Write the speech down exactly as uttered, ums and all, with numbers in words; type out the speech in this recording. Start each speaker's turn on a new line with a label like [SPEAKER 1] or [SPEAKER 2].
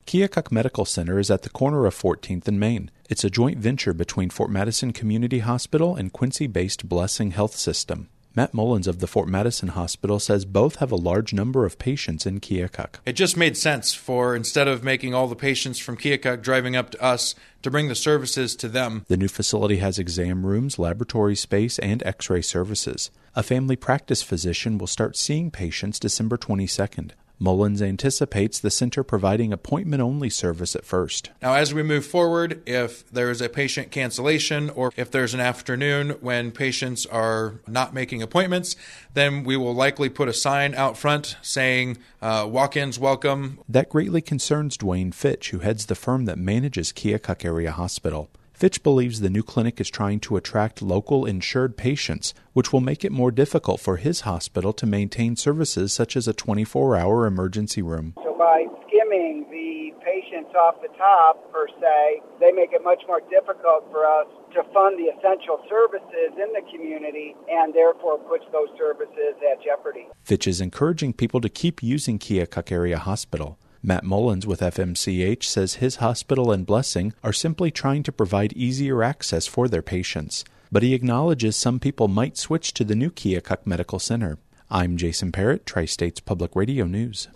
[SPEAKER 1] Keokuk Medical Center is at the corner of fourteenth and Main. It's a joint venture between Fort Madison Community Hospital and Quincy-based Blessing Health System. Matt Mullins of the Fort Madison Hospital says both have a large number of patients in Keokuk.
[SPEAKER 2] It just made sense for, instead of making all the patients from Keokuk driving up to us, to bring the services to them.
[SPEAKER 1] The new facility has exam rooms, laboratory space, and x-ray services. A family practice physician will start seeing patients December twenty-second. Mullins anticipates the center providing appointment-only service at first.
[SPEAKER 2] Now, as we move forward, if there's a patient cancellation or if there's an afternoon when patients are not making appointments, then we will likely put a sign out front saying, uh, walk-ins welcome.
[SPEAKER 1] That greatly concerns Dwayne Fitch, who heads the firm that manages Keokuk Area Hospital. Fitch believes the new clinic is trying to attract local insured patients, which will make it more difficult for his hospital to maintain services such as a twenty-four hour emergency room.
[SPEAKER 3] So by skimming the patients off the top, per se, they make it much more difficult for us to fund the essential services in the community and therefore puts those services at jeopardy.
[SPEAKER 1] Fitch is encouraging people to keep using Keokuk Area Hospital. Matt Mullins with F M C H says his hospital and Blessing are simply trying to provide easier access for their patients, but he acknowledges some people might switch to the new Keokuk Medical Center. I'm Jason Parrott, Tri-States Public Radio News.